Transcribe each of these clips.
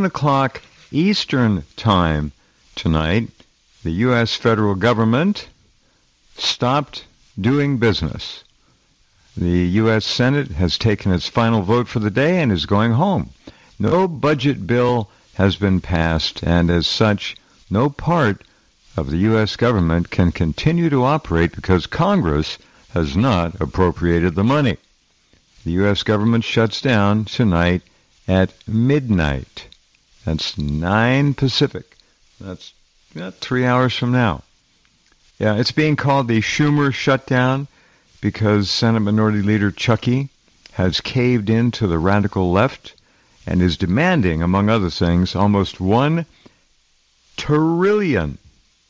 o'clock Eastern Time tonight, the U.S. federal government stopped doing business. The U.S. Senate has taken its final vote for the day and is going home. No budget bill has been passed, and as such, no part of the U.S. government can continue to operate because Congress has not appropriated the money. The U.S. government shuts down tonight at midnight. That's 9 Pacific. That's 3 hours from now. Yeah, it's being called the Schumer shutdown because Senate Minority Leader Chucky has caved into the radical left and is demanding, among other things, almost $1 trillion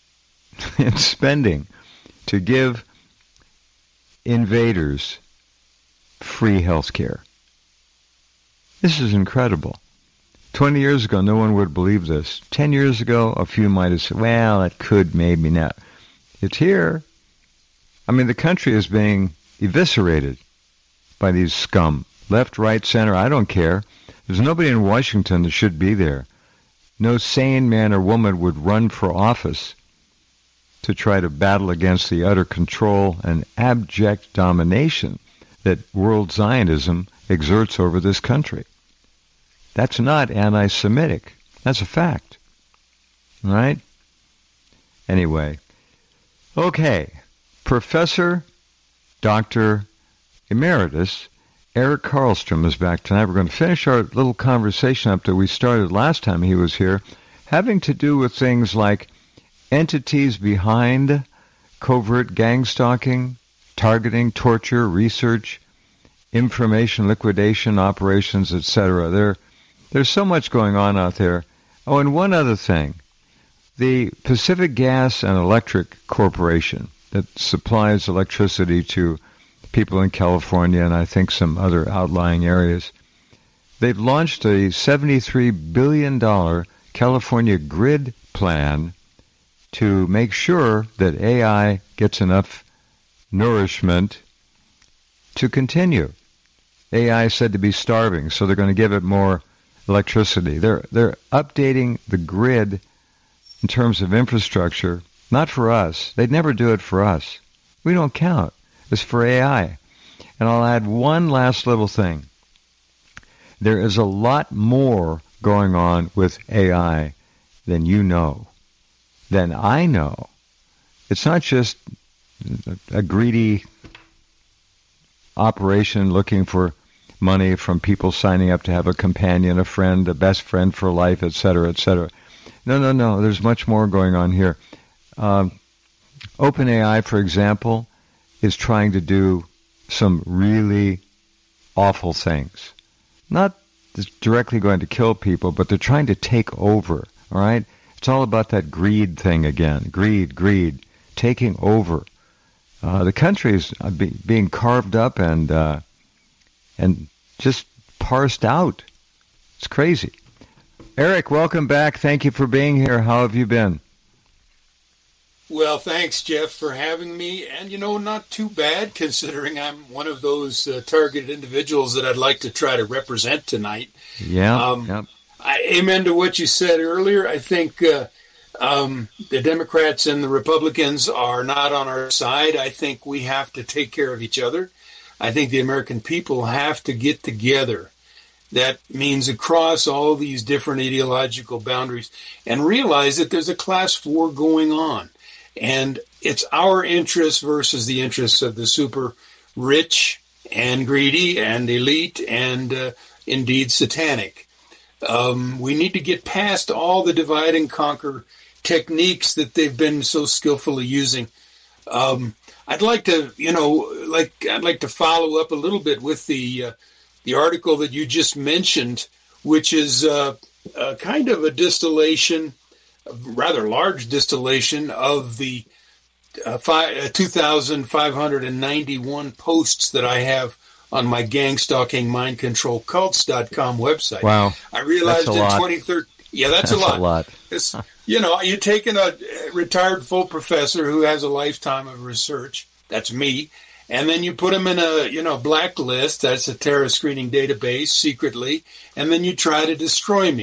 in spending to give invaders free health care. This is incredible. 20 years ago, no one would believe this. 10 years ago, a few might have said, well, it could, maybe not. It's here. I mean, the country is being eviscerated by these scum. Left, right, center, I don't care. There's nobody in Washington that should be there. No sane man or woman would run for office to try to battle against the utter control and abject domination that world Zionism exerts over this country. That's not anti-Semitic. That's a fact. All right? Anyway. Okay. Professor Dr. Emeritus Eric Karlstrom is back tonight. We're going to finish our little conversation up that we started last time he was here, having to do with things like entities behind covert gang stalking, targeting, torture, research, information liquidation operations, etc. There's so much going on out there. Oh, and one other thing. The Pacific Gas and Electric Corporation that supplies electricity to people in California and I think some other outlying areas, they've launched a $73 billion California grid plan to make sure that AI gets enough nourishment to continue. AI is said to be starving, so they're going to give it more electricity. They're updating the grid in terms of infrastructure, not for us. They'd never do it for us. We don't count. It's for AI. And I'll add one last little thing. There is a lot more going on with AI than you know, than I know. It's not just a greedy operation looking for money from people signing up to have a companion, a friend, a best friend for life, etc., etc. No. There's much more going on here. OpenAI, for example, is trying to do some really awful things. Not directly going to kill people, but they're trying to take over, all right? It's all about that greed thing again. Greed, taking over. The country is being carved up and just parsed out. It's crazy. Eric, welcome back. Thank you for being here. How have you been? Well, thanks, Jeff, for having me. And, not too bad, considering I'm one of those targeted individuals that I'd like to try to represent tonight. Yeah. Amen to what you said earlier. I think the Democrats and the Republicans are not on our side. I think we have to take care of each other. I think the American people have to get together. That means across all these different ideological boundaries and realize that there's a class war going on. And it's our interests versus the interests of the super rich and greedy and elite and indeed satanic. We need to get past all the divide and conquer techniques that they've been so skillfully using. I'd like to, I'd like to follow up a little bit with the article that you just mentioned, which is kind of a distillation, a rather large distillation of the 2,591 posts that I have on my gang stalking mind control cults.com website. Wow. I realized in 2013. Yeah, that's a lot. It's, you're taking a retired full professor who has a lifetime of research. That's me. And then you put him in a, blacklist. That's a terrorist screening database secretly. And then you try to destroy me.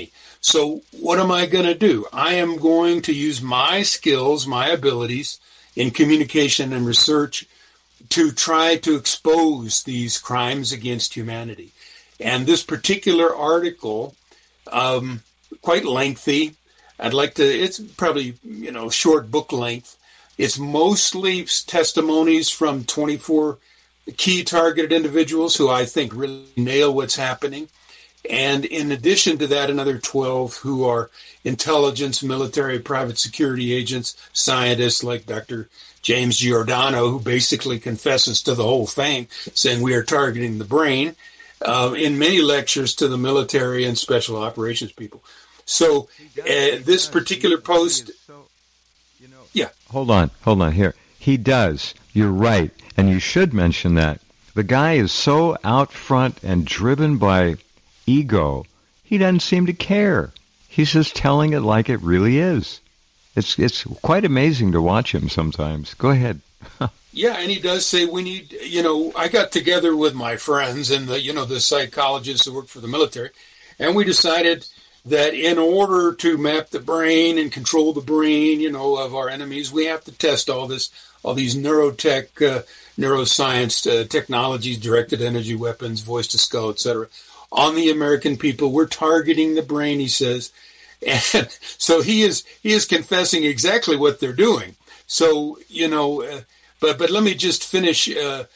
So what am I going to do? I am going to use my skills, my abilities in communication and research to try to expose these crimes against humanity. And this particular article, quite lengthy. It's probably, short book length. It's mostly testimonies from 24 key targeted individuals who I think really nail what's happening. And in addition to that, another 12 who are intelligence, military, private security agents, scientists like Dr. James Giordano, who basically confesses to the whole thing, saying we are targeting the brain, in many lectures to the military and special operations people. So this particular post... Yeah. Hold on here. He does. You're right. And you should mention that. The guy is so out front and driven by ego, he doesn't seem to care. He's just telling it like it really is. It's quite amazing to watch him sometimes. Go ahead. Yeah, and he does say we need, I got together with my friends and the psychologists who work for the military, and we decided that in order to map the brain and control the brain, of our enemies, we have to test all these neuroscience technologies, directed energy weapons, voice to skull, etc., on the American people. We're targeting the brain, he says. And so he is confessing exactly what they're doing. So, but let me just finish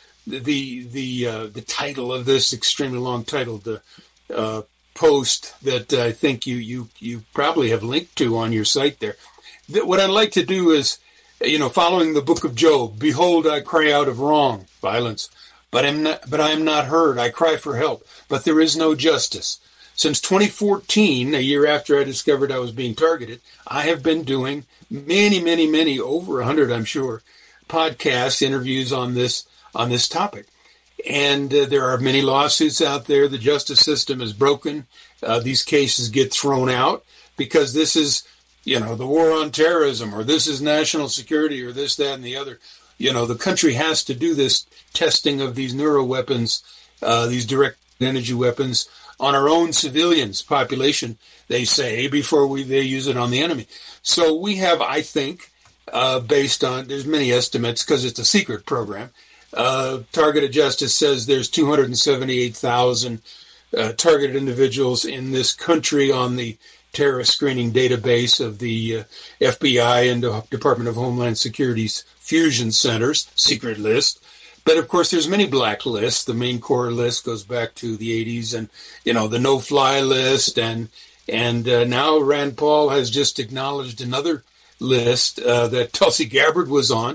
the title of this extremely long title, the post that I think you probably have linked to on your site there. What I'd like to do is, following the book of Job, behold, I cry out of wrong, violence, but I am not heard. I cry for help, but there is no justice. Since 2014, a year after I discovered I was being targeted, I have been doing many, over 100, I'm sure, podcasts, interviews on this topic. And there are many lawsuits out there. The justice system is broken. These cases get thrown out because this is, the war on terrorism, or this is national security, or this, that, and the other. The country has to do this testing of these neuro weapons, these direct energy weapons, on our own civilians population, they say, before they use it on the enemy. So we have, I think, based on, there's many estimates because it's a secret program. Targeted Justice says there's 278,000 targeted individuals in this country on the terrorist screening database of the FBI and the Department of Homeland Security's fusion centers, secret list. But of course, there's many black lists. The Main Core list goes back to the 80s, and the no-fly list, and now Rand Paul has just acknowledged another list that Tulsi Gabbard was on,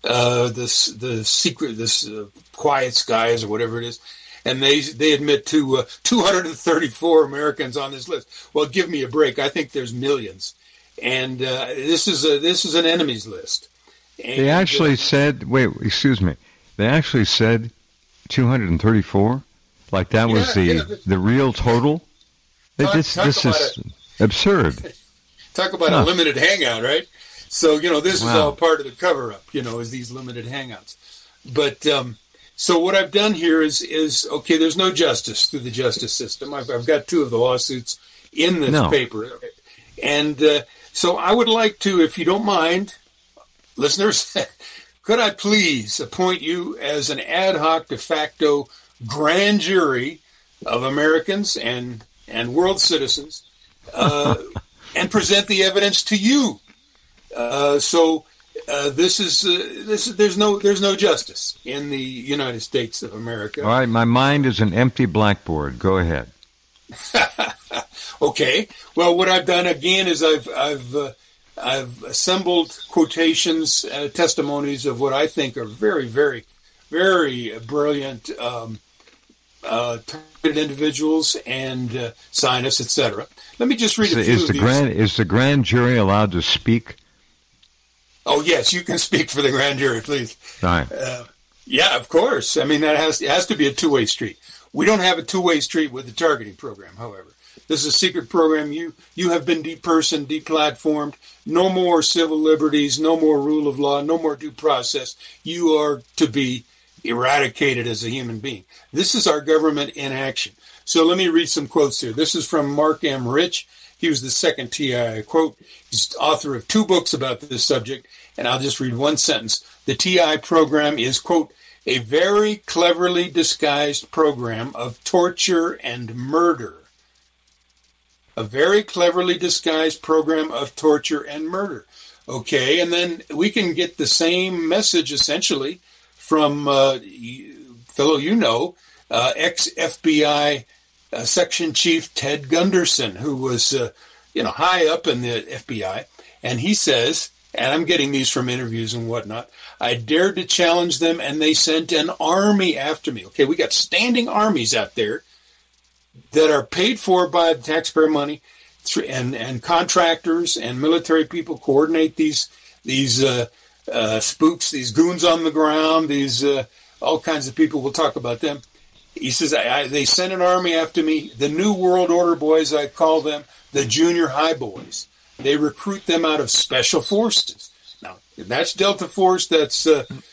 this Quiet Skies or whatever it is, and they admit to 234 Americans on this list. Well, give me a break. I think there's millions, and this is an enemies list. And, they actually said, wait, excuse me. They actually said 234, like that was the real total. This is absurd. Talk about a limited hangout, right? So this is all part of the cover-up. Is these limited hangouts. But so what I've done here is okay. There's no justice through the justice system. I've got two of the lawsuits in this paper, and so I would like to, if you don't mind, listeners. Could I please appoint you as an ad hoc de facto grand jury of Americans and world citizens, and present the evidence to you? There's no justice in the United States of America. All right, my mind is an empty blackboard. Go ahead. Okay. Well, what I've done again is I've assembled quotations, testimonies of what I think are very, very, very brilliant targeted individuals and scientists, etc. Let me just read a few of these. Is the grand jury allowed to speak? Oh, yes, you can speak for the grand jury, please. All right. Yeah, of course. I mean, it has to be a two-way street. We don't have a two-way street with the targeting program, however. This is a secret program. You have been depersoned, deplatformed. No more civil liberties, no more rule of law, no more due process. You are to be eradicated as a human being. This is our government in action. So let me read some quotes here. This is from Mark M. Rich, He was the second TI I quote. He's author of 2 books about this subject, and I'll just read one sentence. The TI program is, quote, a very cleverly disguised program of torture and murder. A very cleverly disguised program of torture and murder. Okay, and then we can get the same message, essentially, from fellow ex-FBI Section Chief Ted Gunderson, who was high up in the FBI, and he says, and I'm getting these from interviews and whatnot, I dared to challenge them, and they sent an army after me. Okay, we got standing armies out there that are paid for by the taxpayer money, and contractors and military people coordinate these spooks, these goons on the ground, these all kinds of people. We'll talk about them. He says, they sent an army after me, the New World Order boys, I call them, the junior high boys. They recruit them out of special forces. Now, that's Delta Force, that's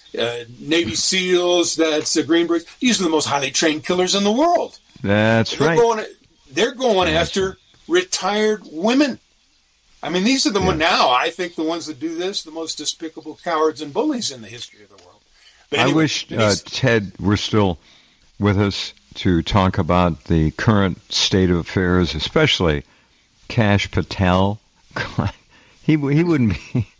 Navy SEALs, that's Green Berets. These are the most highly trained killers in the world. That's right. They're going after retired women. I mean, these are now, I think, the ones that do this, the most despicable cowards and bullies in the history of the world. But anyway, I wish Ted were still with us to talk about the current state of affairs, especially Kash Patel. he wouldn't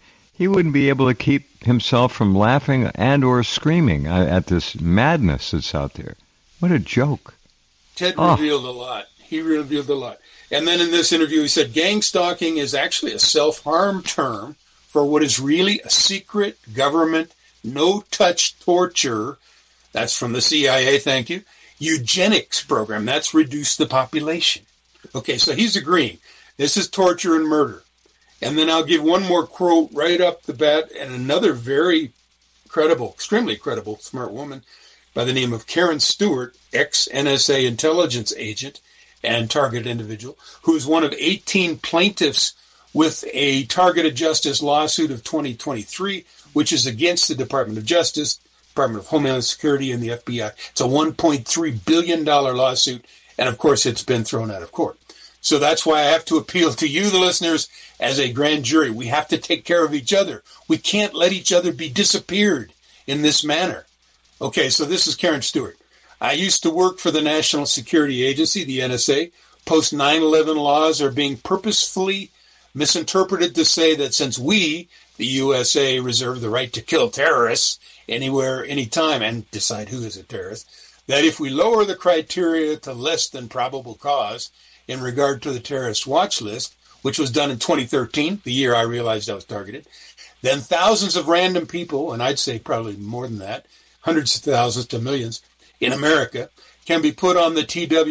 be able to keep himself from laughing and or screaming at this madness that's out there. What a joke. Ted revealed a lot. He revealed a lot. And then in this interview, he said, gang stalking is actually a self-harm term for what is really a secret government, no-touch torture. That's from the CIA, thank you. Eugenics program. That's reduced the population. Okay, so he's agreeing. This is torture and murder. And then I'll give one more quote right up the bat, and another very credible, extremely credible, smart woman by the name of Karen Stewart, ex-NSA intelligence agent and target individual, who's one of 18 plaintiffs with a targeted justice lawsuit of 2023, which is against the Department of Justice, Department of Homeland Security, and the FBI. It's a $1.3 billion lawsuit, and of course it's been thrown out of court. So that's why I have to appeal to you, the listeners, as a grand jury. We have to take care of each other. We can't let each other be disappeared in this manner. Okay, so this is Karen Stewart. I used to work for the National Security Agency, the NSA. Post 9/11 laws are being purposefully misinterpreted to say that since we, the USA, reserve the right to kill terrorists anywhere, anytime, and decide who is a terrorist, that if we lower the criteria to less than probable cause in regard to the terrorist watch list, which was done in 2013, the year I realized I was targeted, then thousands of random people, and I'd say probably more than that, hundreds of thousands to millions, in America can be put on the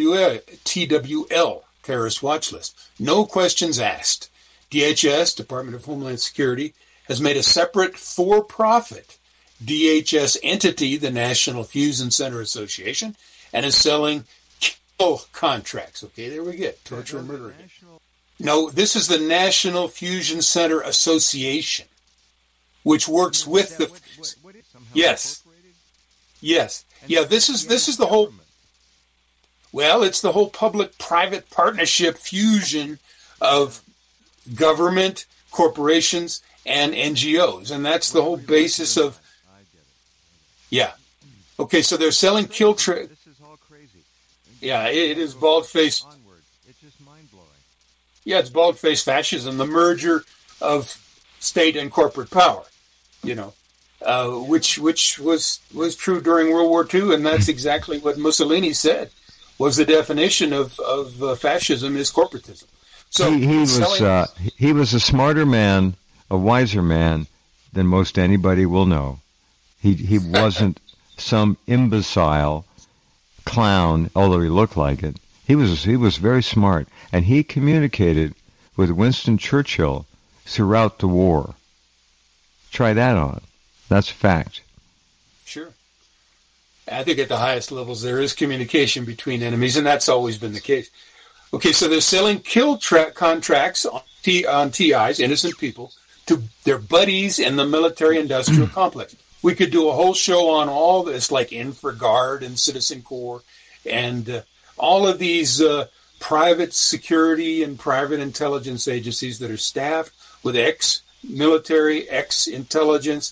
TWL, terrorist watch list. No questions asked. DHS, Department of Homeland Security, has made a separate for-profit DHS entity, the National Fusion Center Association, and is selling kill contracts. Okay, there we get torture and murder again. No, this is the National Fusion Center Association, which works with the... Yes. Yes. Yeah, this is the whole... Well, it's the whole public-private partnership fusion of government, corporations, and NGOs. And that's the whole basis of... Yeah. Okay, so they're selling kill... This is all crazy. Yeah, it is bald-faced... It's just mind-blowing. Yeah, it's bald-faced fascism, the merger of state and corporate power, you know. Which was true during World War II, and that's exactly what Mussolini said was the definition of fascism is corporatism. So he was a smarter man, a wiser man than most anybody will know. He wasn't some imbecile clown, although he looked like it. He was very smart, and he communicated with Winston Churchill throughout the war. Try that on. That's a fact. Sure. I think at the highest levels there is communication between enemies, and that's always been the case. Okay, so they're selling kill contracts on TIs, innocent people, to their buddies in the military-industrial complex. We could do a whole show on all this, like InfraGard and Citizen Corps, and all of these private security and private intelligence agencies that are staffed with ex-military, ex-intelligence,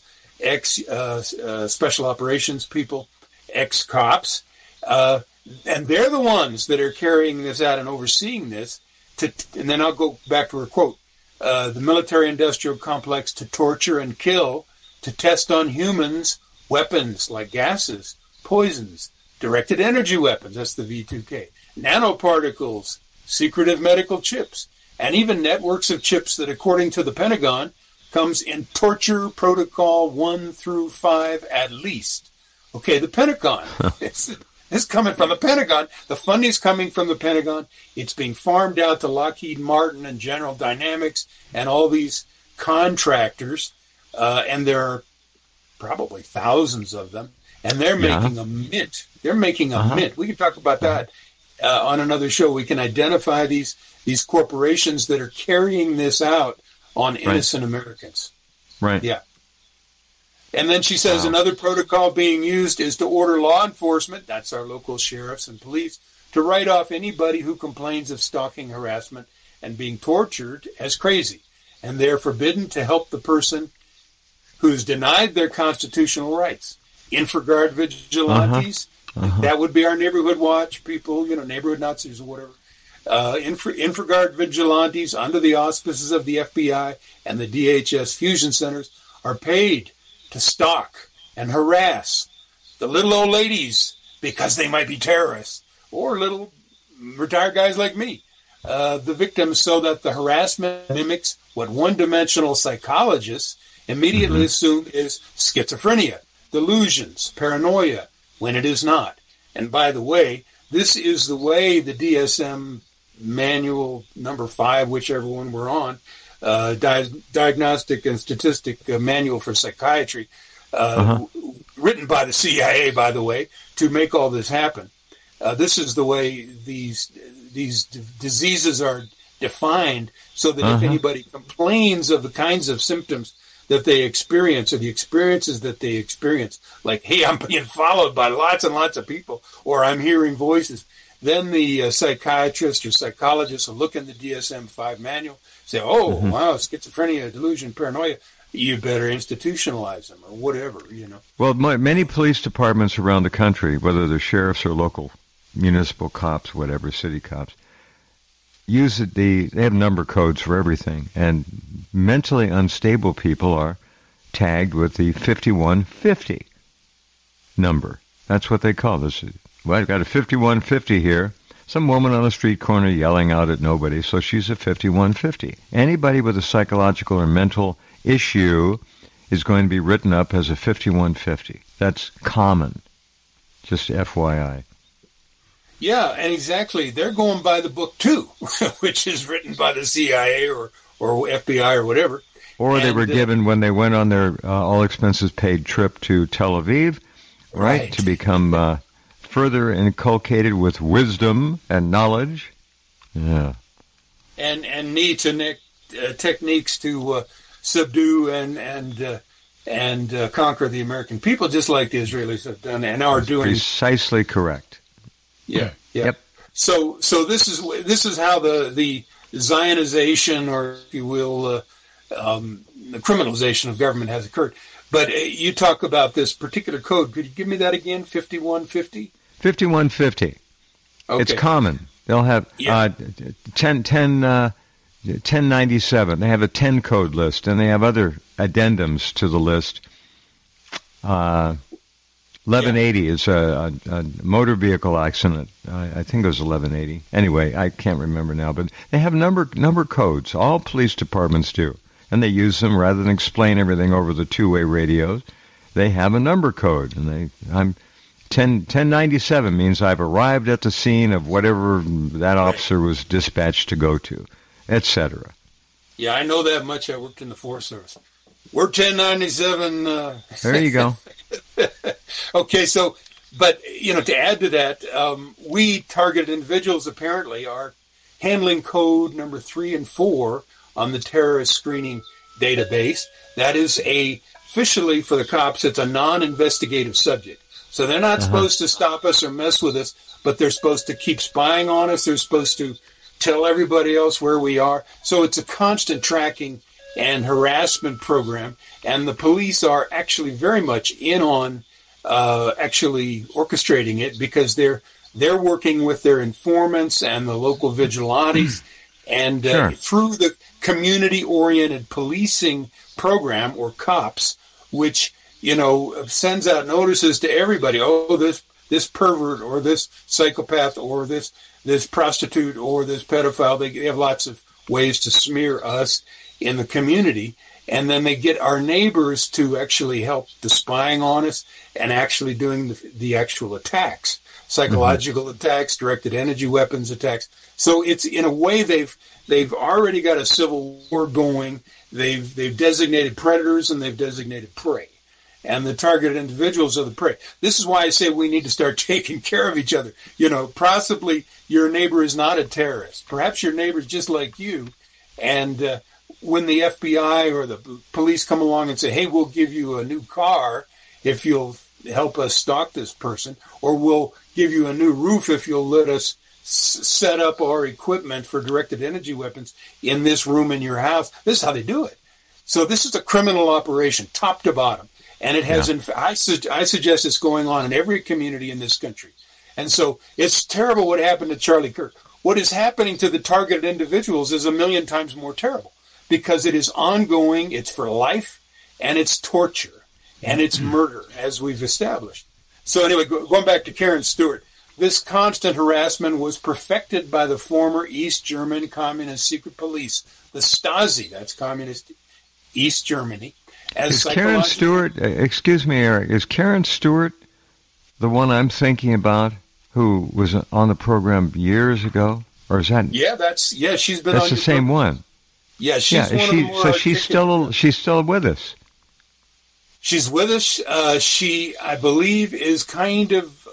ex-special operations people, ex-cops. And they're the ones that are carrying this out and overseeing this. And then I'll go back to her quote. The military-industrial complex to torture and kill, to test on humans, weapons like gases, poisons, directed energy weapons, that's the V2K, nanoparticles, secretive medical chips, and even networks of chips that, according to the Pentagon, comes in torture protocol 1 through 5 at least. Okay, the Pentagon. This is coming from the Pentagon. The funding's coming from the Pentagon. It's being farmed out to Lockheed Martin and General Dynamics and all these contractors, and there are probably thousands of them, and they're making a mint. They're making a mint. We can talk about that on another show. We can identify these corporations that are carrying this out on innocent Americans. Right. Yeah. And then she says another protocol being used is to order law enforcement, that's our local sheriffs and police, to write off anybody who complains of stalking, harassment, and being tortured as crazy. And they're forbidden to help the person who's denied their constitutional rights. InfraGard vigilantes, that would be our neighborhood watch people, neighborhood Nazis or whatever. InfraGard vigilantes under the auspices of the FBI and the DHS fusion centers are paid to stalk and harass the little old ladies because they might be terrorists, or little retired guys like me, the victims, so that the harassment mimics what one-dimensional psychologists immediately assume is schizophrenia, delusions, paranoia, when it is not. And by the way, this is the way the DSM manual number 5, whichever one we're on, Diagnostic and Statistic Manual for Psychiatry, written by the CIA, by the way, to make all this happen. This is the way these diseases are defined, so that if anybody complains of the kinds of symptoms that they experience, or the experiences that they experience, like, hey, I'm being followed by lots and lots of people, or I'm hearing voices, then the psychiatrist or psychologist will look in the DSM-5 manual, say, wow, schizophrenia, delusion, paranoia, you better institutionalize them, or whatever, Well, many police departments around the country, whether they're sheriffs or local municipal cops, whatever, city cops, they have number codes for everything, and mentally unstable people are tagged with the 5150 number. That's what they call this. Well, I've got a 5150 here. Some woman on a street corner yelling out at nobody, so she's a 5150. Anybody with a psychological or mental issue is going to be written up as a 5150. That's common. Just FYI. Yeah, and exactly. They're going by the book, too, which is written by the CIA or FBI or whatever. Or they were given when they went on their all-expenses-paid trip to Tel Aviv, right, to become further inculcated with wisdom and knowledge. Yeah. And need techniques to subdue and conquer the American people, just like the Israelis have done and are doing. Precisely correct. Yeah. Yep. So this is how the Zionization, or if you will, the criminalization of government has occurred. But you talk about this particular code. Could you give me that again? 5150. 5150. Okay. It's common. They'll have 1097. They have a 10 code list, and they have other addendums to the list. 1180 is a motor vehicle accident. I think it was 1180. Anyway, I can't remember now, but they have number codes. All police departments do, and they use them rather than explain everything over the two-way radios. They have a number code, and 1097 means I've arrived at the scene of whatever that officer was dispatched to go to, etc. Yeah, I know that much. I worked in the Forest Service. We're 1097. There you go. Okay, so, but, to add to that, we targeted individuals apparently are handling code number 3 and 4 on the terrorist screening database. That is officially for the cops, it's a non-investigative subject. So they're not supposed to stop us or mess with us, but they're supposed to keep spying on us. They're supposed to tell everybody else where we are. So it's a constant tracking and harassment program. And the police are actually very much in on actually orchestrating it, because they're working with their informants and the local vigilantes. And through the community-oriented policing program, or COPS, which, sends out notices to everybody. Oh, this pervert or this psychopath or this prostitute or this pedophile. They have lots of ways to smear us in the community. And then they get our neighbors to actually help the spying on us and actually doing the actual attacks, psychological attacks, directed energy weapons attacks. So it's, in a way, they've already got a civil war going. They've designated predators and they've designated prey. And the targeted individuals are the prey. This is why I say we need to start taking care of each other. Possibly your neighbor is not a terrorist. Perhaps your neighbor is just like you. And when the FBI or the police come along and say, hey, we'll give you a new car if you'll help us stalk this person, or we'll give you a new roof if you'll let us set up our equipment for directed energy weapons in this room in your house. This is how they do it. So this is a criminal operation, top to bottom. And it has, I suggest it's going on in every community in this country. And so it's terrible what happened to Charlie Kirk. What is happening to the targeted individuals is 1,000,000 times more terrible, because it is ongoing, it's for life, and it's torture, and it's murder, as we've established. So anyway, going back to Karen Stewart, this constant harassment was perfected by the former East German Communist Secret Police, the Stasi, that's Communist East Germany. Is Karen Stewart, excuse me, Eric, is Karen Stewart the one I'm thinking about, who was on the program years ago? Or is that? Yeah, she's been that's on the same one. Yeah, she's one of the more. So she's still with us. She's with us. She, I believe, is kind of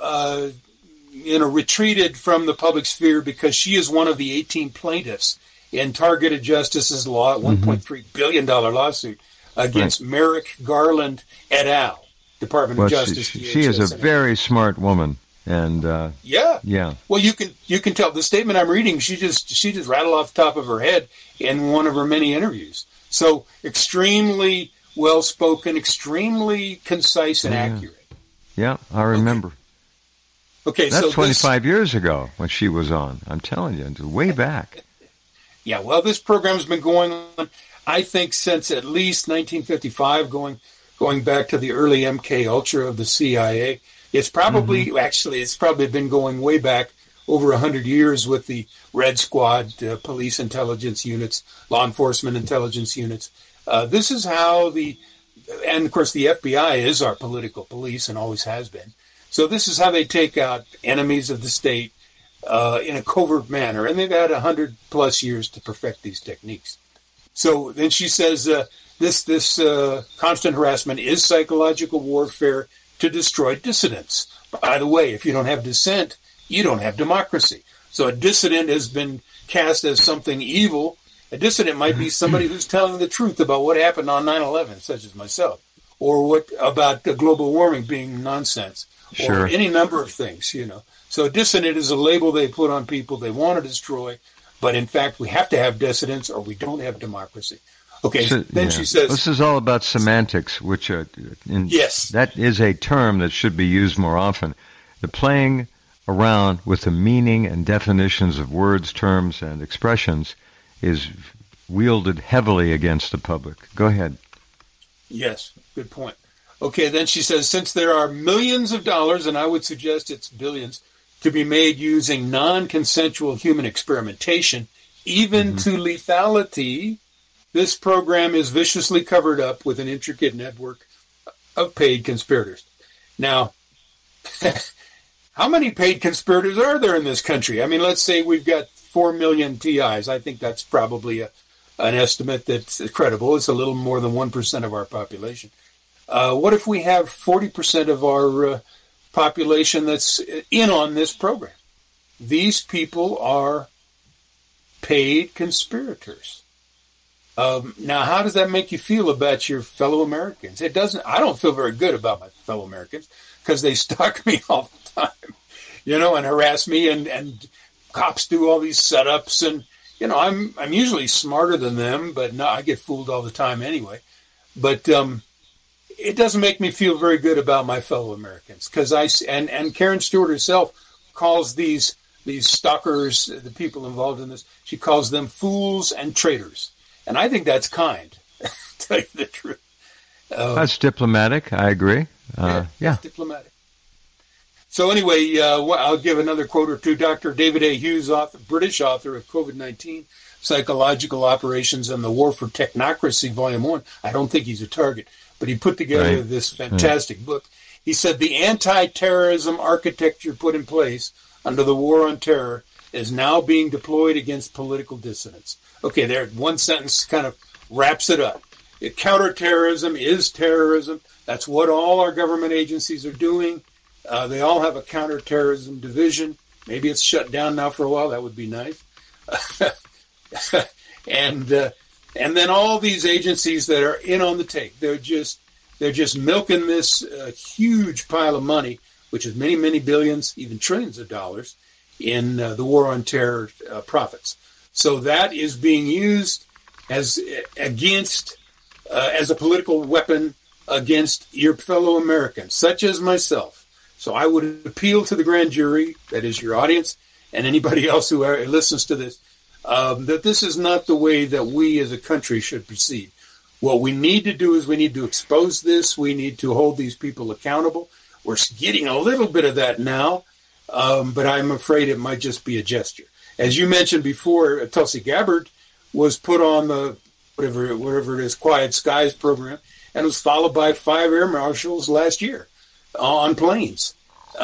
retreated from the public sphere, because she is one of the 18 plaintiffs in Targeted Justice's law, $1.3 billion lawsuit against Merrick Garland et al., Department of Justice. She is a very smart woman. And yeah. Well, you can tell the statement I'm reading. She just rattled off the top of her head in one of her many interviews. So extremely well spoken, extremely concise and accurate. Yeah, I remember. Okay, that's so 25 years ago when she was on. I'm telling you, way back. Yeah, well, this program's been going on, I think, since at least 1955, going back to the early MK Ultra of the CIA. It's probably, it's probably been going way back over 100 years with the Red Squad, police intelligence units, law enforcement intelligence units. This is how and of course the FBI is our political police and always has been. So this is how they take out enemies of the state in a covert manner. And they've had 100 plus years to perfect these techniques. So then she says this constant harassment is psychological warfare to destroy dissidents. By the way, if you don't have dissent, you don't have democracy. So a dissident has been cast as something evil. A dissident might be somebody who's telling the truth about what happened on 9/11, such as myself, or what about global warming being nonsense, or any number of things, So a dissident is a label they put on people they want to destroy, but in fact we have to have dissidents or we don't have democracy. Okay, so then she says... This is all about semantics, which yes, that is a term that should be used more often. The playing around with the meaning and definitions of words, terms, and expressions is wielded heavily against the public. Go ahead. Yes, good point. Okay, then she says, since there are millions of dollars, and I would suggest it's billions, to be made using non-consensual human experimentation, even to lethality, this program is viciously covered up with an intricate network of paid conspirators. Now, how many paid conspirators are there in this country? I mean, let's say we've got 4 million TIs. I think that's probably an estimate that's credible. It's a little more than 1% of our population. What if we have 40% of our population that's in on this program? These people are paid conspirators. Now, how does that make you feel about your fellow Americans? It doesn't. I don't feel very good about my fellow Americans because they stalk me all the time, and harass me, and cops do all these setups, and I'm usually smarter than them, but no, I get fooled all the time anyway. But it doesn't make me feel very good about my fellow Americans because and Karen Stewart herself calls these stalkers, the people involved in this, she calls them fools and traitors. And I think that's kind, to tell you the truth. That's diplomatic. I agree. Yeah. Diplomatic. So anyway, I'll give another quote or two. Dr. David A. Hughes, British author of COVID-19, Psychological Operations and the War for Technocracy, Volume 1. I don't think he's a target, but he put together this fantastic book. He said the anti-terrorism architecture put in place under the War on Terror is now being deployed against political dissidents. Okay, there, one sentence kind of wraps it up. Counterterrorism is terrorism. That's what all our government agencies are doing. They all have a counterterrorism division. Maybe it's shut down now for a while. That would be nice. And then all these agencies that are in on the take, they're just milking this huge pile of money, which is many, many billions, even trillions of dollars, in the War on Terror profits. So that is being used as a political weapon against your fellow Americans, such as myself. So I would appeal to the grand jury, that is your audience, and anybody else who listens to this, that this is not the way that we as a country should proceed. What we need to do is we need to expose this. We need to hold these people accountable. We're getting a little bit of that now, but I'm afraid it might just be a gesture. As you mentioned before, Tulsi Gabbard was put on the whatever it is, Quiet Skies program, and was followed by 5 air marshals last year on planes.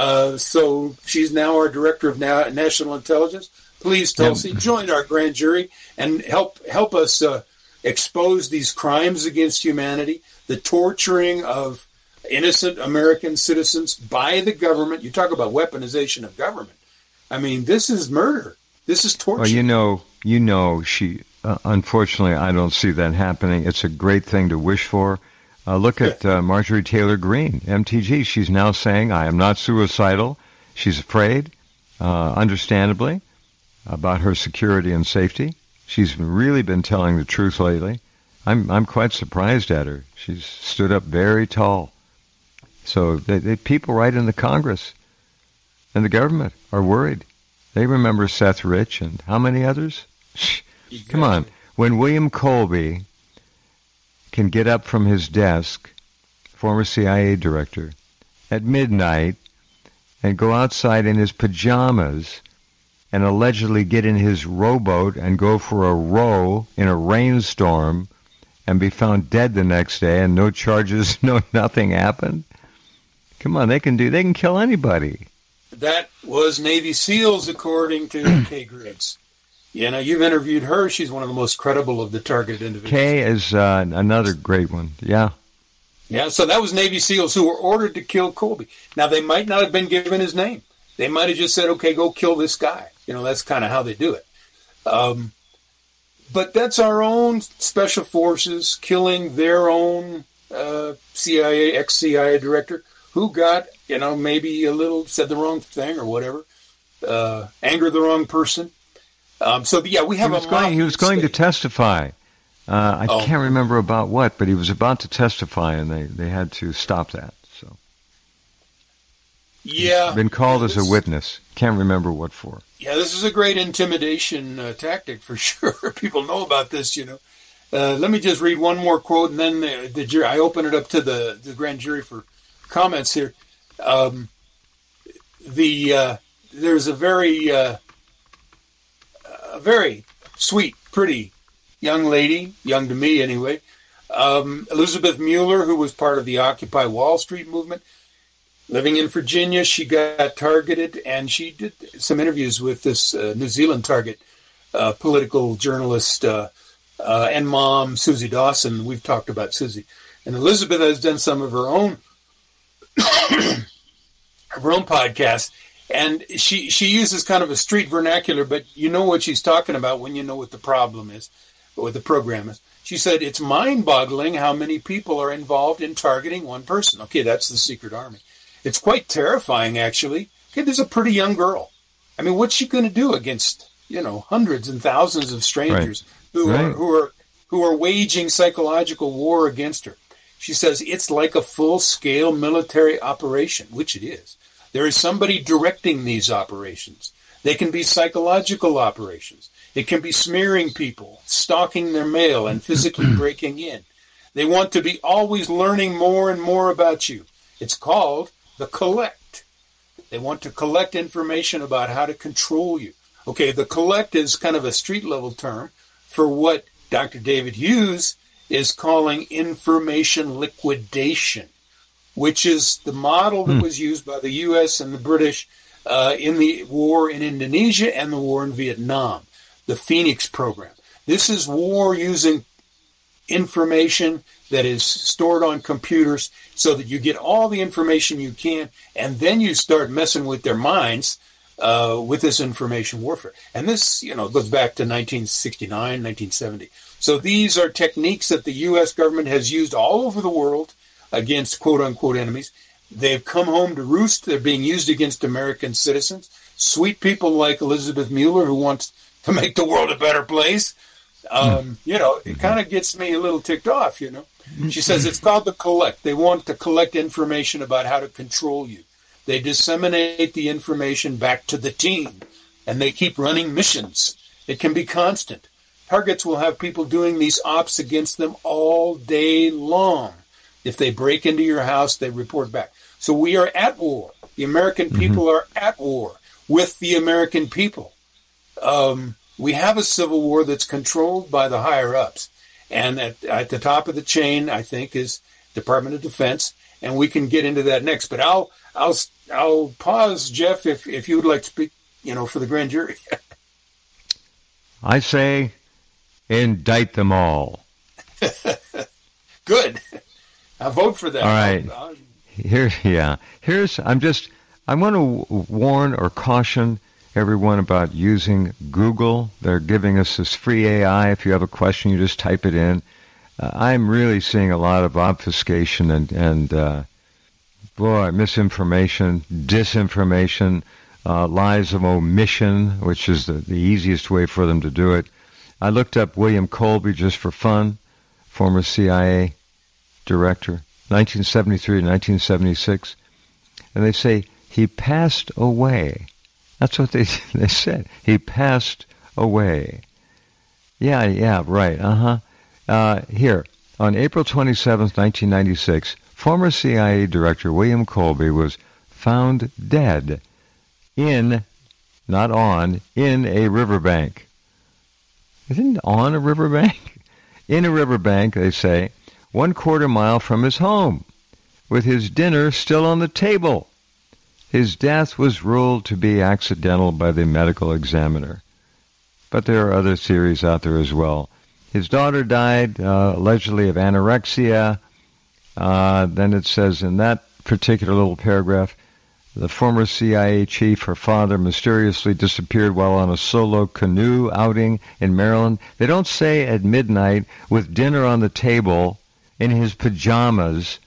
So she's now our director of national intelligence. Please, Tulsi, join our grand jury and help us expose these crimes against humanity, the torturing of innocent American citizens by the government. You talk about weaponization of government. I mean, this is murder. This is torture. Well, she. Unfortunately, I don't see that happening. It's a great thing to wish for. Look at Marjorie Taylor Greene, MTG. She's now saying, I am not suicidal. She's afraid, understandably, about her security and safety. She's really been telling the truth lately. I'm quite surprised at her. She's stood up very tall. So the people right in the Congress and the government are worried. They remember Seth Rich and how many others? Exactly. Come on. When William Colby can get up from his desk, former CIA director, at midnight and go outside in his pajamas and allegedly get in his rowboat and go for a row in a rainstorm and be found dead the next day and no charges, nothing happened. Come on, they can kill anybody. That was Navy SEALs, according to Kay Griggs. You've interviewed her. She's one of the most credible of the targeted individuals. Kay is another great one. Yeah. Yeah, so that was Navy SEALs who were ordered to kill Colby. Now, they might not have been given his name. They might have just said, okay, go kill this guy. That's kind of how they do it. But that's our own special forces killing their own CIA, ex-CIA director who got, maybe a little, said the wrong thing or whatever, angered the wrong person. We have he was going to testify. I can't remember about what, but he was about to testify, and they had to stop that. So, he's been called as a witness. Can't remember what for. Yeah, this is a great intimidation tactic for sure. People know about this, Let me just read one more quote, and then the jury. I open it up to the grand jury for comments here. There's a very sweet, pretty young lady, young to me anyway, Elizabeth Mueller, who was part of the Occupy Wall Street movement, living in Virginia. She got targeted, and she did some interviews with this New Zealand target political journalist and mom, Susie Dawson. We've talked about Susie. And Elizabeth has done some of her own podcasts. And she uses kind of a street vernacular, but you know what she's talking about when you know what the problem is, or what the program is. She said, it's mind-boggling how many people are involved in targeting one person. Okay, that's the secret army. It's quite terrifying, actually. Okay, there's a pretty young girl. I mean, what's she going to do against, hundreds and thousands of strangers who are waging psychological war against her? She says it's like a full-scale military operation, which it is. There is somebody directing these operations. They can be psychological operations. It can be smearing people, stalking their mail, and physically breaking in. They want to be always learning more and more about you. It's called the collect. They want to collect information about how to control you. Okay, the collect is kind of a street-level term for what Dr. David Hughes is calling information liquidation, which is the model that was used by the U.S. and the British in the war in Indonesia and the war in Vietnam, the Phoenix program. This is war using information that is stored on computers so that you get all the information you can, and then you start messing with their minds with this information warfare. And this, goes back to 1969, 1970. So these are techniques that the U.S. government has used all over the world against quote-unquote enemies. They've come home to roost. They're being used against American citizens. Sweet people like Elizabeth Mueller, who wants to make the world a better place. It kind of gets me a little ticked off, She says it's called the collect. They want to collect information about how to control you. They disseminate the information back to the team, and they keep running missions. It can be constant. Targets will have people doing these ops against them all day long. If they break into your house, they report back. So we are at war. The American people are at war with the American people. We have a civil war that's controlled by the higher-ups. And at the top of the chain, I think, is Department of Defense. And we can get into that next. But I'll pause, Jeff, if you would like to speak, for the grand jury. I say indict them all. Good. I'll vote for that. All right. I want to warn or caution everyone about using Google. They're giving us this free AI. If you have a question, you just type it in. I'm really seeing a lot of obfuscation and misinformation, disinformation, lies of omission, which is the easiest way for them to do it. I looked up William Colby just for fun, former CIA director, 1973 to 1976, and they say he passed away. That's what they said. He passed away. Yeah, right, here, on April 27th, 1996, former CIA Director William Colby was found dead in a riverbank. Isn't it on a riverbank? In a riverbank, they say, 1/4 mile from his home, with his dinner still on the table. His death was ruled to be accidental by the medical examiner. But there are other theories out there as well. His daughter died, allegedly of anorexia. Then it says in that particular little paragraph, the former CIA chief, her father, mysteriously disappeared while on a solo canoe outing in Maryland. They don't say at midnight with dinner on the table in his pajamas.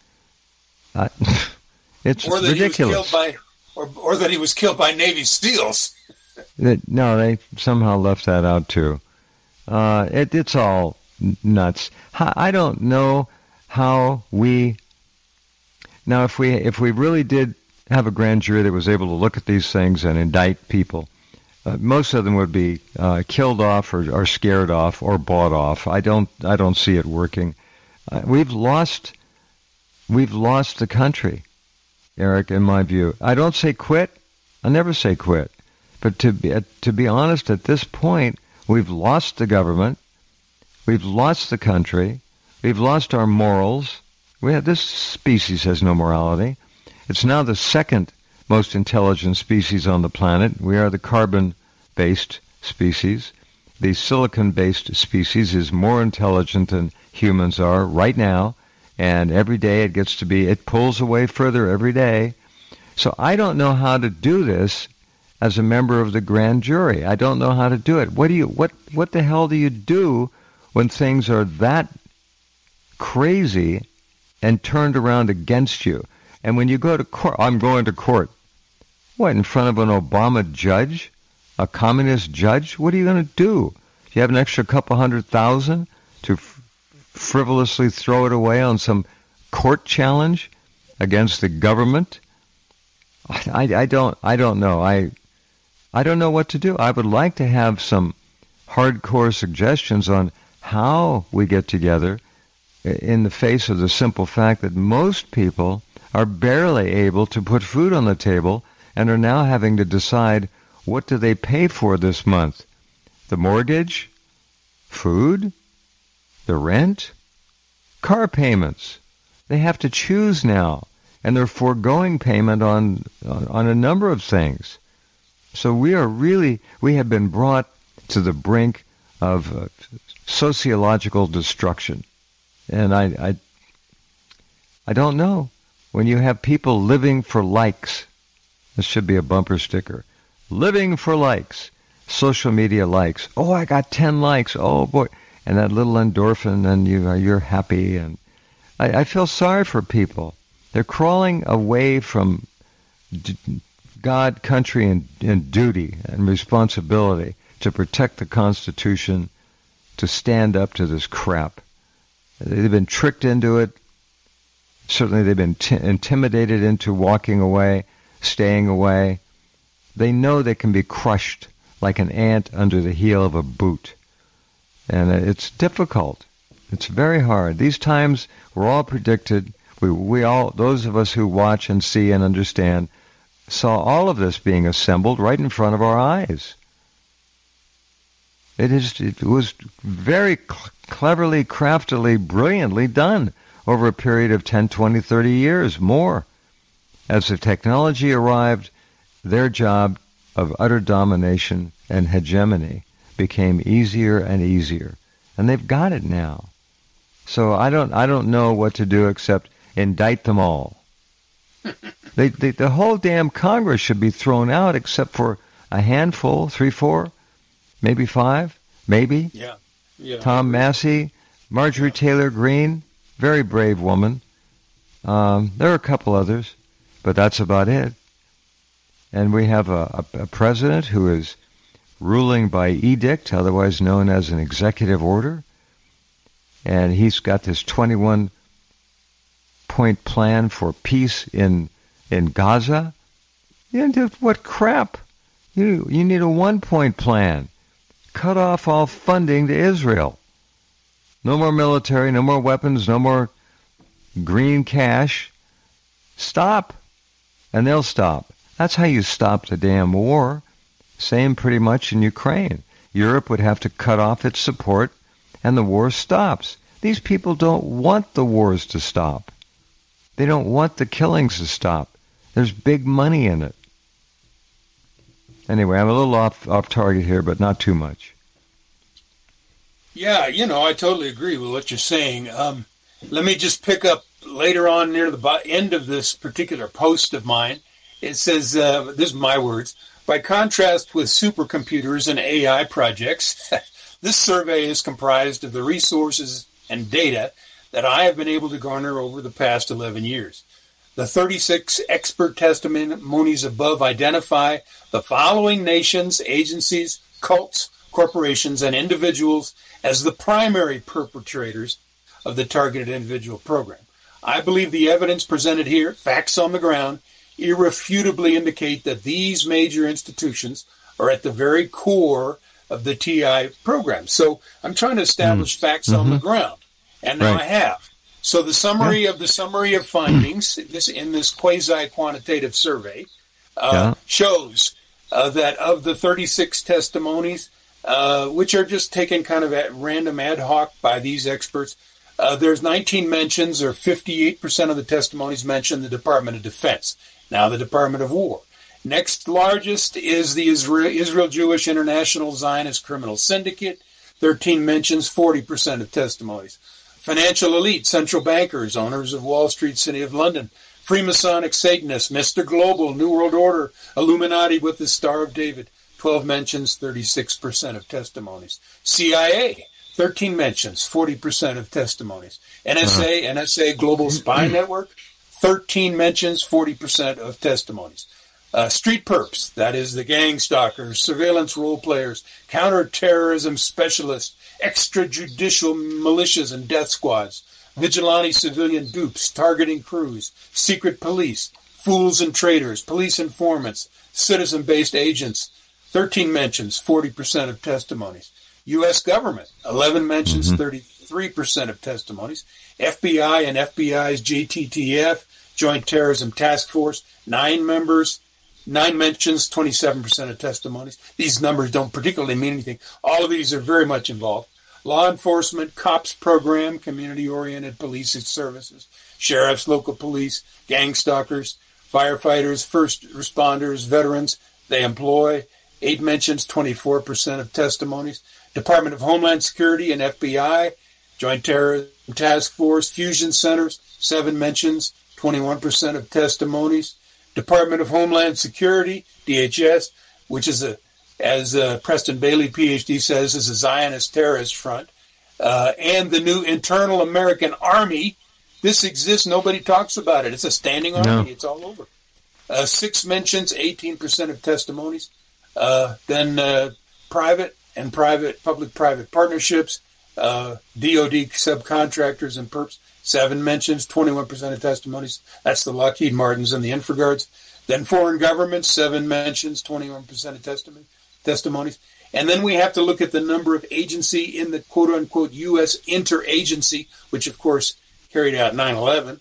It's or that ridiculous. He was killed or that he was killed by Navy SEALs. No, they somehow left that out too. It's all nuts. I don't know how we... Now, if we really did have a grand jury that was able to look at these things and indict people, most of them would be killed off or scared off or bought off. I don't see it working. We've lost the country, Eric, in my view. I don't say quit. I never say quit. But to be honest, at this point, we've lost the government. We've lost the country. We've lost our morals. This species has no morality. It's now the second most intelligent species on the planet. We are the carbon-based species. The silicon-based species is more intelligent than humans are right now, and every day it pulls away further every day. So I don't know how to do this as a member of the grand jury. I don't know how to do it. What the hell do you do when things are that crazy and turned around against you. And when you go to court, I'm going to court. What, in front of an Obama judge? A communist judge? What are you going to do? You have an extra couple $100,000 to frivolously throw it away on some court challenge against the government? I don't know. I don't know what to do. I would like to have some hardcore suggestions on how we get together in the face of the simple fact that most people are barely able to put food on the table and are now having to decide, what do they pay for this month? The mortgage? Food? The rent? Car payments? They have to choose now, and they're foregoing payment on a number of things. So we have been brought to the brink of sociological destruction. And I don't know. When you have people living for likes, this should be a bumper sticker, living for likes, social media likes. Oh, I got 10 likes. Oh, boy. And that little endorphin, and you're happy. And I feel sorry for people. They're crawling away from God, country, and duty and responsibility to protect the Constitution, to stand up to this crap. They've been tricked into it. Certainly they've been intimidated into walking away, staying away. They know they can be crushed like an ant under the heel of a boot. And it's difficult. It's very hard. These times were all predicted. We all, those of us who watch and see and understand, saw all of this being assembled right in front of our eyes. It was very cleverly, craftily, brilliantly done over a period of 10, 20, 30 years, more. As the technology arrived, their job of utter domination and hegemony became easier and easier. And they've got it now. So I don't know what to do except indict them all. The whole damn Congress should be thrown out except for a handful, 3, 4, maybe 5, maybe. Yeah. Tom Massey, Marjorie Taylor Greene, very brave woman. There are a couple others, but that's about it. And we have a president who is ruling by edict, otherwise known as an executive order. And he's got this 21-point plan for peace in Gaza. What crap? You need a 1-point plan. Cut off all funding to Israel. No more military, no more weapons, no more green cash. Stop. And they'll stop. That's how you stop the damn war. Same pretty much in Ukraine. Europe would have to cut off its support, and the war stops. These people don't want the wars to stop. They don't want the killings to stop. There's big money in it. Anyway, I'm a little off target here, but not too much. Yeah, I totally agree with what you're saying. Let me just pick up later on near the end of this particular post of mine. It says, this is my words, by contrast with supercomputers and AI projects, this survey is comprised of the resources and data that I have been able to garner over the past 11 years. The 36 expert testimonies above identify the following nations, agencies, cults, corporations, and individuals as the primary perpetrators of the targeted individual program. I believe the evidence presented here, facts on the ground, irrefutably indicate that these major institutions are at the very core of the TI program. So I'm trying to establish facts on the ground, and now I have. So the summary of findings in this quasi-quantitative survey shows that of the 36 testimonies, which are just taken kind of at random ad hoc by these experts, there's 19 mentions, or 58% of the testimonies mention the Department of Defense, now the Department of War. Next largest is the Israel Jewish International Zionist Criminal Syndicate, 13 mentions, 40% of testimonies. Financial elite, central bankers, owners of Wall Street, City of London, Freemasonic Satanists, Mr. Global, New World Order, Illuminati with the Star of David, 12 mentions, 36% of testimonies. CIA, 13 mentions, 40% of testimonies. NSA Global Spy Network, 13 mentions, 40% of testimonies. Street perps, that is the gang stalkers, surveillance role players, counterterrorism specialists, extrajudicial militias and death squads, vigilante civilian dupes, targeting crews, secret police, fools and traitors, police informants, citizen-based agents, 13 mentions, 40% of testimonies. U.S. government, 11 mentions, 33% of testimonies. FBI and FBI's JTTF, Joint Terrorism Task Force, 9 members, 9 mentions, 27% of testimonies. These numbers don't particularly mean anything. All of these are very much involved. Law enforcement, COPS program, community-oriented police services, sheriffs, local police, gang stalkers, firefighters, first responders, veterans they employ, 8 mentions, 24% of testimonies. Department of Homeland Security and FBI, Joint Terrorism Task Force, fusion centers, 7 mentions, 21% of testimonies. Department of Homeland Security, DHS, which is as Preston Bailey, PhD, says, is a Zionist terrorist front, and the new Internal American Army. This exists. Nobody talks about it. It's a standing army. No. It's all over. 6 mentions, 18% of testimonies. Then private and public-private partnerships, DOD subcontractors and perps, 7 mentions, 21% of testimonies. That's the Lockheed Martins and the Infraguards. Then foreign governments, 7 mentions, 21% of testimonies. And then we have to look at the number of agency in the quote-unquote U.S. interagency, which, of course, carried out 9/11.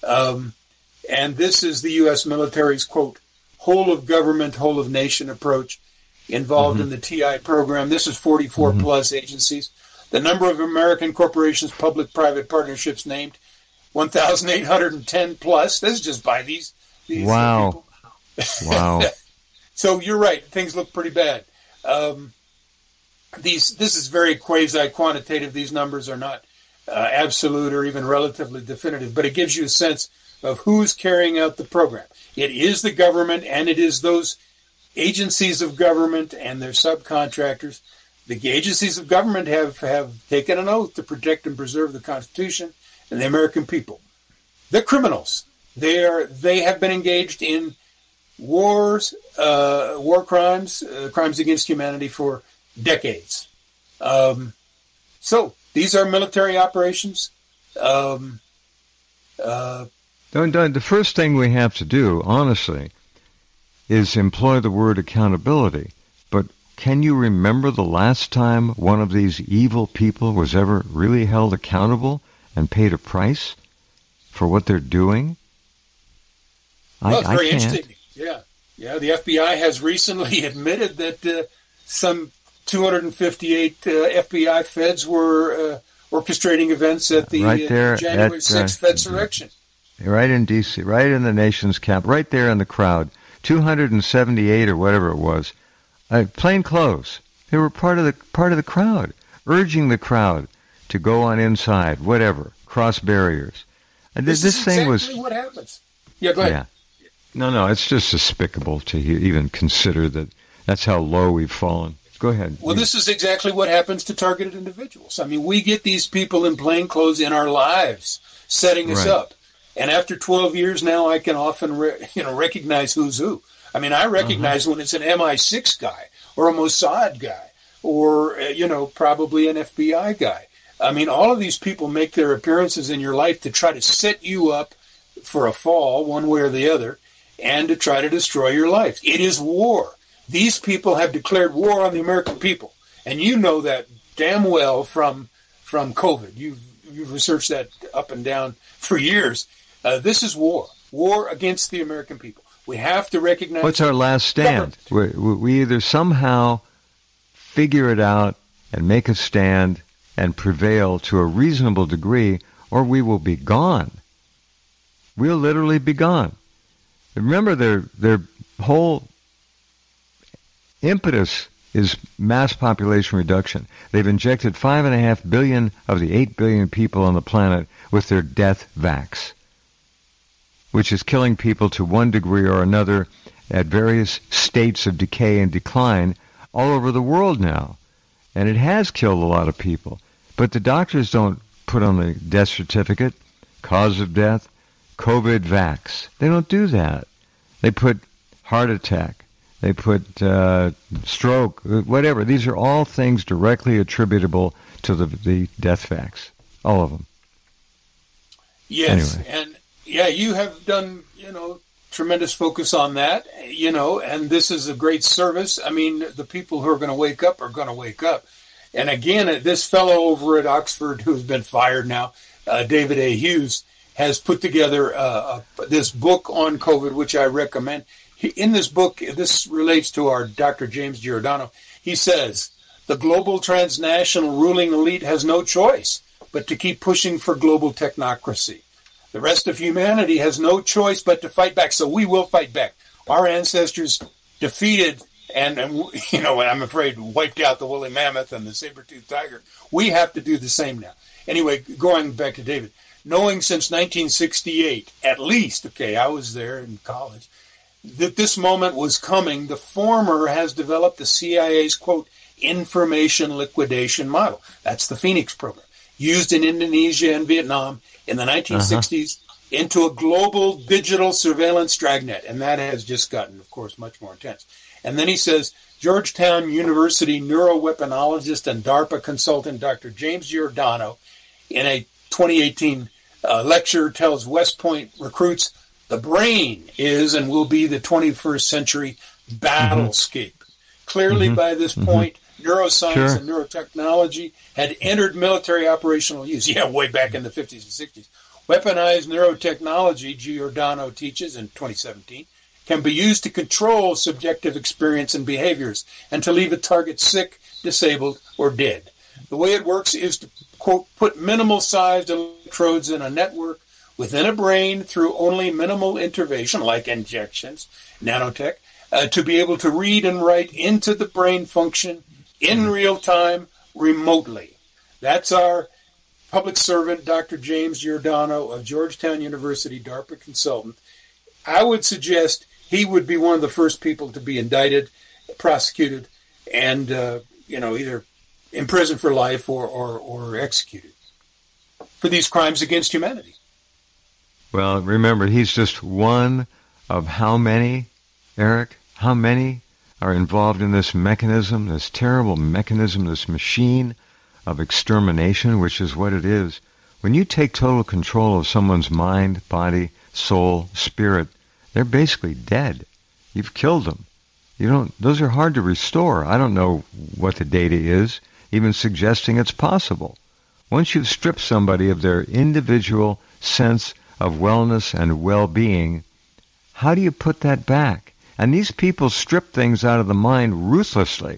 And this is the U.S. military's, quote, whole-of-government, whole-of-nation approach involved in the TI program. This is 44-plus agencies. The number of American corporations, public-private partnerships named, 1,810 plus. This is just by these wow. people. Wow. So you're right. Things look pretty bad. This is very quasi-quantitative. These numbers are not absolute or even relatively definitive, but it gives you a sense of who's carrying out the program. It is the government, and it is those agencies of government and their subcontractors. The agencies of government have taken an oath to protect and preserve the Constitution and the American people. They're criminals. They have been engaged in wars, war crimes, crimes against humanity for decades. So these are military operations. The first thing we have to do, honestly, is employ the word accountability. But can you remember the last time one of these evil people was ever really held accountable and paid a price for what they're doing? Well, it's very interesting. Yeah. The FBI has recently admitted that some 258 FBI feds were orchestrating events at the January 6th insurrection. Right in D.C., right in the nation's cap, right there in the crowd. 278 or whatever it was, plain clothes. They were part of the crowd, urging the crowd to go on inside, whatever, cross barriers. This thing was exactly what happens. Yeah, go ahead. Yeah. No, it's just despicable to even consider that. That's how low we've fallen. Go ahead. Well, this is exactly what happens to targeted individuals. I mean, we get these people in plain clothes in our lives, setting us up. And after 12 years now, I can often recognize who's who. I mean, I recognize when it's an MI6 guy or a Mossad guy or, probably an FBI guy. I mean, all of these people make their appearances in your life to try to set you up for a fall, one way or the other, and to try to destroy your life. It is war. These people have declared war on the American people. And you know that damn well from COVID. You've researched that up and down for years. This is war against the American people. We have to recognize. What's our last stand? We either somehow figure it out and make a stand and prevail to a reasonable degree, or we will be gone. We'll literally be gone. Remember, their whole impetus is mass population reduction. They've injected 5.5 billion of the 8 billion people on the planet with their death vax, which is killing people to one degree or another at various states of decay and decline all over the world now. And it has killed a lot of people. But the doctors don't put on the death certificate, cause of death, COVID vax. They don't do that. They put heart attack. They put stroke, whatever. These are all things directly attributable to the death vax. All of them. Yes, anyway. And yeah, you have done, tremendous focus on that, and this is a great service. I mean, the people who are going to wake up are going to wake up. And again, this fellow over at Oxford who's been fired now, David A. Hughes, has put together this book on COVID, which I recommend. In this book, this relates to our Dr. James Giordano. He says, the global transnational ruling elite has no choice but to keep pushing for global technocracy. The rest of humanity has no choice but to fight back. So we will fight back. Our ancestors defeated and I'm afraid wiped out the woolly mammoth and the saber-toothed tiger. We have to do the same now. Anyway, going back to David, knowing since 1968, at least, I was there in college, that this moment was coming, the former has developed the CIA's, quote, information liquidation model. That's the Phoenix program, used in Indonesia and Vietnam in the 1960s into a global digital surveillance dragnet. And that has just gotten, of course, much more intense. And then he says, Georgetown University neuroweaponologist and DARPA consultant Dr. James Giordano, in a 2018 lecture, tells West Point recruits the brain is and will be the 21st century battlescape. Clearly, by this point, neuroscience and neurotechnology had entered military operational use. Yeah, way back in the 50s and 60s. Weaponized neurotechnology, Giordano teaches in 2017, can be used to control subjective experience and behaviors and to leave a target sick, disabled, or dead. The way it works is to, quote, put minimal-sized electrodes in a network within a brain through only minimal intervention, like injections, nanotech, to be able to read and write into the brain function in real time, remotely. That's our public servant, Dr. James Giordano of Georgetown University, DARPA consultant. I would suggest he would be one of the first people to be indicted, prosecuted, and, either imprisoned for life or executed for these crimes against humanity. Well, remember, he's just one of how many, Eric? How many are involved in this mechanism, this terrible mechanism, this machine of extermination, which is what it is. When you take total control of someone's mind, body, soul, spirit, they're basically dead. You've killed them. Those are hard to restore. I don't know what the data is, even suggesting it's possible. Once you've stripped somebody of their individual sense of wellness and well-being, how do you put that back? And these people strip things out of the mind ruthlessly.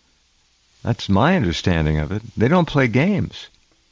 That's my understanding of it. They don't play games.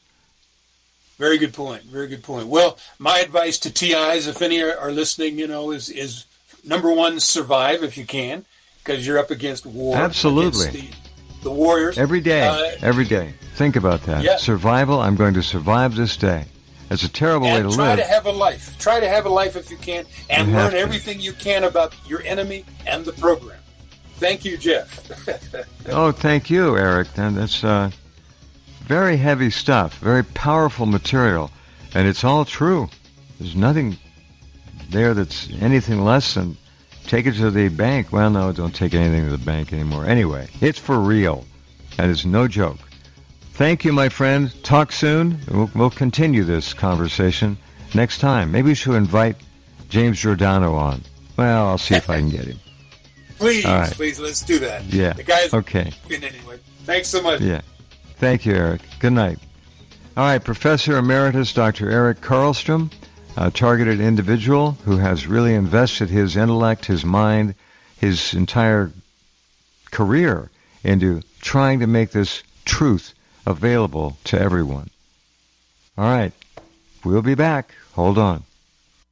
Very good point. Very good point. Well, my advice to TIs, if any are listening, is number one, survive if you can, because you're up against war. Absolutely. Against the warriors. Every day. Every day. Think about that. Yeah. Survival. I'm going to survive this day. It's a terrible way to live. Try to have a life. Try to have a life if you can, and learn everything you can about your enemy and the program. Thank you, Jeff. Oh, thank you, Eric. And that's very heavy stuff, very powerful material, and it's all true. There's nothing there that's anything less than take it to the bank. Well, no, don't take anything to the bank anymore. Anyway, it's for real, and it's no joke. Thank you, my friend. Talk soon. We'll continue this conversation next time. Maybe we should invite James Giordano on. Well, I'll see if I can get him. Please, let's do that. Yeah. The guy's okay. Anyway. Thanks so much. Yeah. Thank you, Eric. Good night. All right, Professor Emeritus Dr. Eric Karlstrom, a targeted individual who has really invested his intellect, his mind, his entire career into trying to make this truth available to everyone. All right. We'll be back. Hold on.